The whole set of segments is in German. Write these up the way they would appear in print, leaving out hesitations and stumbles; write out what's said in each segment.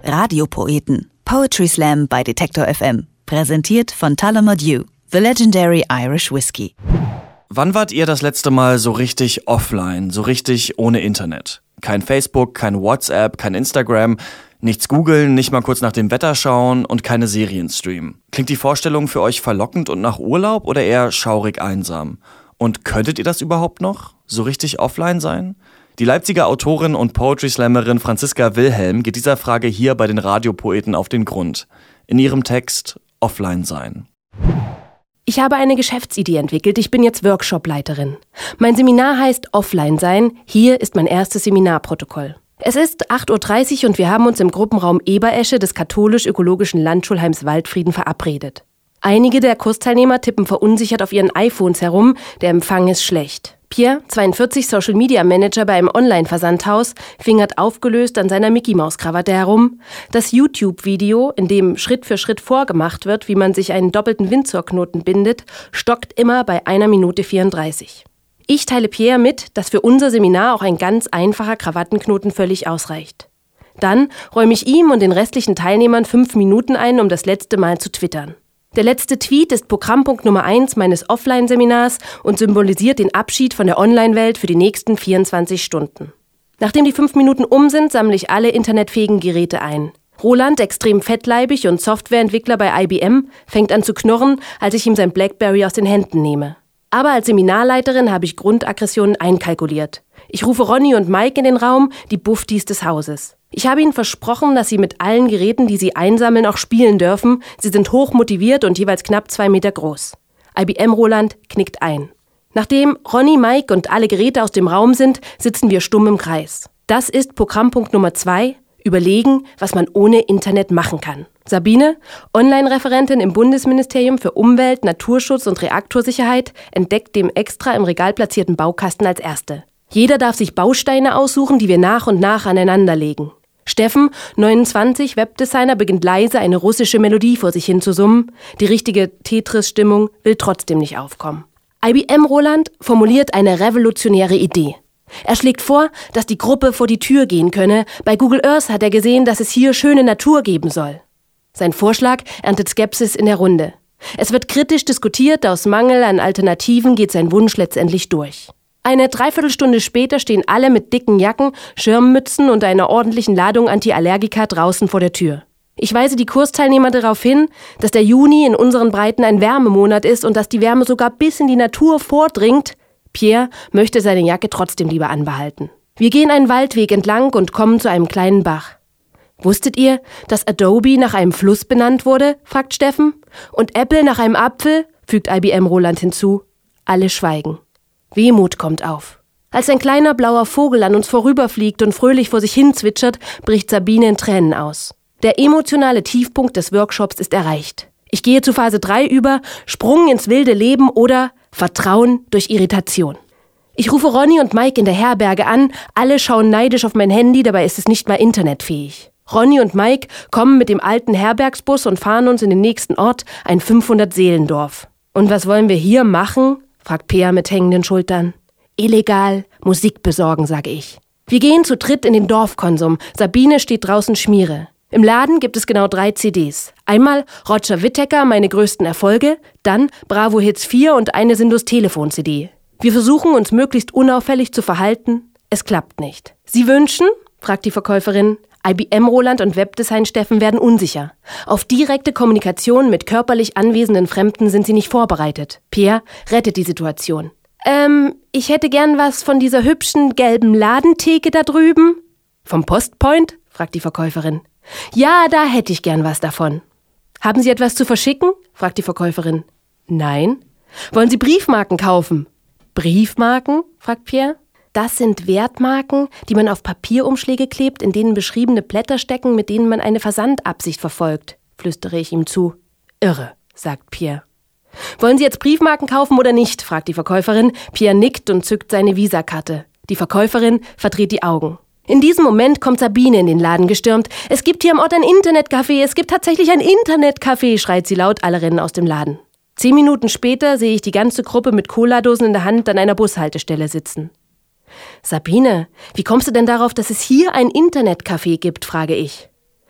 Radiopoeten. Poetry Slam bei Detektor FM. Präsentiert von Tullamore Dew, the legendary Irish Whiskey. Wann wart ihr das letzte Mal so richtig offline, so richtig ohne Internet? Kein Facebook, kein WhatsApp, kein Instagram, nichts googeln, nicht mal kurz nach dem Wetter schauen und keine Serien streamen. Klingt die Vorstellung für euch verlockend und nach Urlaub oder eher schaurig einsam? Und könntet ihr das überhaupt noch? So richtig offline sein? Die Leipziger Autorin und Poetry-Slammerin Franziska Wilhelm geht dieser Frage hier bei den Radiopoeten auf den Grund. In ihrem Text Offline sein. Ich habe eine Geschäftsidee entwickelt. Ich bin jetzt Workshopleiterin. Mein Seminar heißt Offline sein. Hier ist mein erstes Seminarprotokoll. Es ist 8:30 Uhr und wir haben uns im Gruppenraum Eberesche des katholisch-ökologischen Landschulheims Waldfrieden verabredet. Einige der Kursteilnehmer tippen verunsichert auf ihren iPhones herum. Der Empfang ist schlecht. Pierre, 42, Social Media Manager bei einem Online-Versandhaus, fingert aufgelöst an seiner Mickey-Maus-Krawatte herum. Das YouTube-Video, in dem Schritt für Schritt vorgemacht wird, wie man sich einen doppelten Windsurknoten bindet, stockt immer bei 1 Minute 34. Ich teile Pierre mit, dass für unser Seminar auch ein ganz einfacher Krawattenknoten völlig ausreicht. Dann räume ich ihm und den restlichen Teilnehmern 5 Minuten ein, um das letzte Mal zu twittern. Der letzte Tweet ist Programmpunkt Nummer 1 meines Offline-Seminars und symbolisiert den Abschied von der Online-Welt für die nächsten 24 Stunden. Nachdem die 5 Minuten um sind, sammle ich alle internetfähigen Geräte ein. Roland, extrem fettleibig und Softwareentwickler bei IBM, fängt an zu knurren, als ich ihm sein Blackberry aus den Händen nehme. Aber als Seminarleiterin habe ich Grundaggressionen einkalkuliert. Ich rufe Ronny und Mike in den Raum, die Buffdies des Hauses. Ich habe ihnen versprochen, dass sie mit allen Geräten, die sie einsammeln, auch spielen dürfen. Sie sind hoch motiviert und jeweils knapp 2 Meter groß. IBM Roland knickt ein. Nachdem Ronny, Mike und alle Geräte aus dem Raum sind, sitzen wir stumm im Kreis. Das ist Programmpunkt Nummer 2, überlegen, was man ohne Internet machen kann. Sabine, Online-Referentin im Bundesministerium für Umwelt, Naturschutz und Reaktorsicherheit, entdeckt den extra im Regal platzierten Baukasten als Erste. Jeder darf sich Bausteine aussuchen, die wir nach und nach aneinanderlegen. Steffen, 29, Webdesigner, beginnt leise eine russische Melodie vor sich hin zu summen. Die richtige Tetris-Stimmung will trotzdem nicht aufkommen. IBM Roland formuliert eine revolutionäre Idee. Er schlägt vor, dass die Gruppe vor die Tür gehen könne. Bei Google Earth hat er gesehen, dass es hier schöne Natur geben soll. Sein Vorschlag erntet Skepsis in der Runde. Es wird kritisch diskutiert, aus Mangel an Alternativen geht sein Wunsch letztendlich durch. Eine Dreiviertelstunde später stehen alle mit dicken Jacken, Schirmmützen und einer ordentlichen Ladung Antiallergika draußen vor der Tür. Ich weise die Kursteilnehmer darauf hin, dass der Juni in unseren Breiten ein Wärmemonat ist und dass die Wärme sogar bis in die Natur vordringt. Pierre möchte seine Jacke trotzdem lieber anbehalten. Wir gehen einen Waldweg entlang und kommen zu einem kleinen Bach. Wusstet ihr, dass Adobe nach einem Fluss benannt wurde? Fragt Steffen. Und Apple nach einem Apfel? Fügt IBM Roland hinzu. Alle schweigen. Wehmut kommt auf. Als ein kleiner blauer Vogel an uns vorüberfliegt und fröhlich vor sich hin zwitschert, bricht Sabine in Tränen aus. Der emotionale Tiefpunkt des Workshops ist erreicht. Ich gehe zu Phase 3 über, Sprung ins wilde Leben oder Vertrauen durch Irritation. Ich rufe Ronny und Mike in der Herberge an, alle schauen neidisch auf mein Handy, dabei ist es nicht mal internetfähig. Ronny und Mike kommen mit dem alten Herbergsbus und fahren uns in den nächsten Ort, ein 500-Seelendorf. Und was wollen wir hier machen? Fragt Peer mit hängenden Schultern. Illegal Musik besorgen, sage ich. Wir gehen zu dritt in den Dorfkonsum. Sabine steht draußen Schmiere. Im Laden gibt es genau 3 CDs. Einmal Roger Whittaker, meine größten Erfolge, dann Bravo Hits 4 und eine Sindus-Telefon-CD. Wir versuchen, uns möglichst unauffällig zu verhalten. Es klappt nicht. Sie wünschen? Fragt die Verkäuferin. IBM Roland und Webdesign Steffen werden unsicher. Auf direkte Kommunikation mit körperlich anwesenden Fremden sind sie nicht vorbereitet. Pierre rettet die Situation. Ich hätte gern was von dieser hübschen gelben Ladentheke da drüben. Vom Postpoint? Fragt die Verkäuferin. Ja, da hätte ich gern was davon. Haben Sie etwas zu verschicken? Fragt die Verkäuferin. Nein. Wollen Sie Briefmarken kaufen? Briefmarken? Fragt Pierre. Das sind Wertmarken, die man auf Papierumschläge klebt, in denen beschriebene Blätter stecken, mit denen man eine Versandabsicht verfolgt, flüstere ich ihm zu. Irre, sagt Pierre. Wollen Sie jetzt Briefmarken kaufen oder nicht? Fragt die Verkäuferin. Pierre nickt und zückt seine Visakarte. Die Verkäuferin verdreht die Augen. In diesem Moment kommt Sabine in den Laden gestürmt. Es gibt hier am Ort ein Internetcafé. Es gibt tatsächlich ein Internetcafé, schreit sie laut, alle rennen aus dem Laden. 10 Minuten später sehe ich die ganze Gruppe mit Cola-Dosen in der Hand an einer Bushaltestelle sitzen. Sabine, wie kommst du denn darauf, dass es hier ein Internetcafé gibt, frage ich.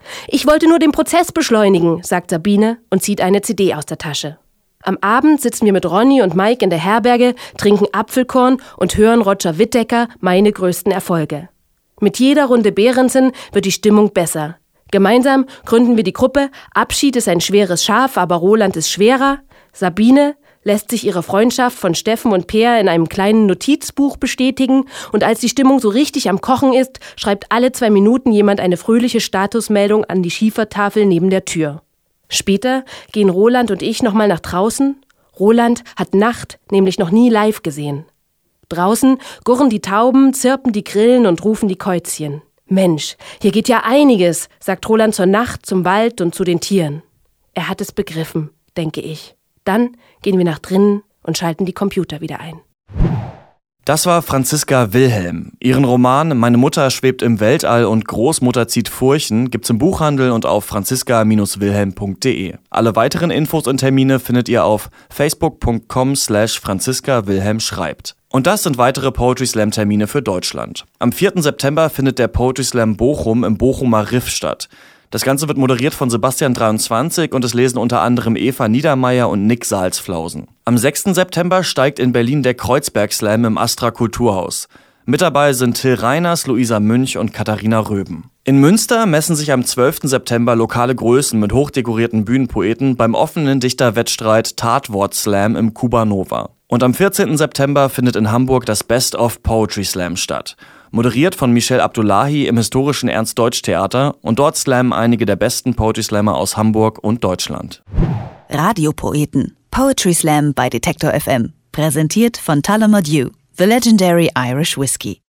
Ich wollte nur den Prozess beschleunigen, sagt Sabine und zieht eine CD aus der Tasche. Am Abend sitzen wir mit Ronny und Mike in der Herberge, trinken Apfelkorn und hören Roger Whittaker meine größten Erfolge. Mit jeder Runde Behrensen wird die Stimmung besser. Gemeinsam gründen wir die Gruppe Abschied ist ein schweres Schaf, aber Roland ist schwerer. Sabine lässt sich ihre Freundschaft von Steffen und Peer in einem kleinen Notizbuch bestätigen und als die Stimmung so richtig am Kochen ist, schreibt alle 2 Minuten jemand eine fröhliche Statusmeldung an die Schiefertafel neben der Tür. Später gehen Roland und ich nochmal nach draußen. Roland hat Nacht nämlich noch nie live gesehen. Draußen gurren die Tauben, zirpen die Grillen und rufen die Käuzchen. Mensch, hier geht ja einiges, sagt Roland zur Nacht, zum Wald und zu den Tieren. Er hat es begriffen, denke ich. Dann gehen wir nach drinnen und schalten die Computer wieder ein. Das war Franziska Wilhelm. Ihren Roman »Meine Mutter schwebt im Weltall und Großmutter zieht Furchen« gibt's im Buchhandel und auf franziska-wilhelm.de. Alle weiteren Infos und Termine findet ihr auf facebook.com/Franziska Wilhelm schreibt. Und das sind weitere Poetry Slam Termine für Deutschland. Am 4. September findet der Poetry Slam Bochum im Bochumer Riff statt. Das Ganze wird moderiert von Sebastian23 und es lesen unter anderem Eva Niedermeyer und Nick Salzflausen. Am 6. September steigt in Berlin der Kreuzberg Slam im Astra Kulturhaus. Mit dabei sind Till Reiners, Luisa Münch und Katharina Röben. In Münster messen sich am 12. September lokale Größen mit hochdekorierten Bühnenpoeten beim offenen Dichterwettstreit Tatwort Slam im Kuba Nova. Und am 14. September findet in Hamburg das Best of Poetry Slam statt. Moderiert von Michel Abdullahi im historischen Ernst-Deutsch-Theater und dort slammen einige der besten Poetry Slammer aus Hamburg und Deutschland. Radiopoeten. Poetry Slam bei Detektor FM. Präsentiert von Tullamore Dew, The Legendary Irish Whiskey.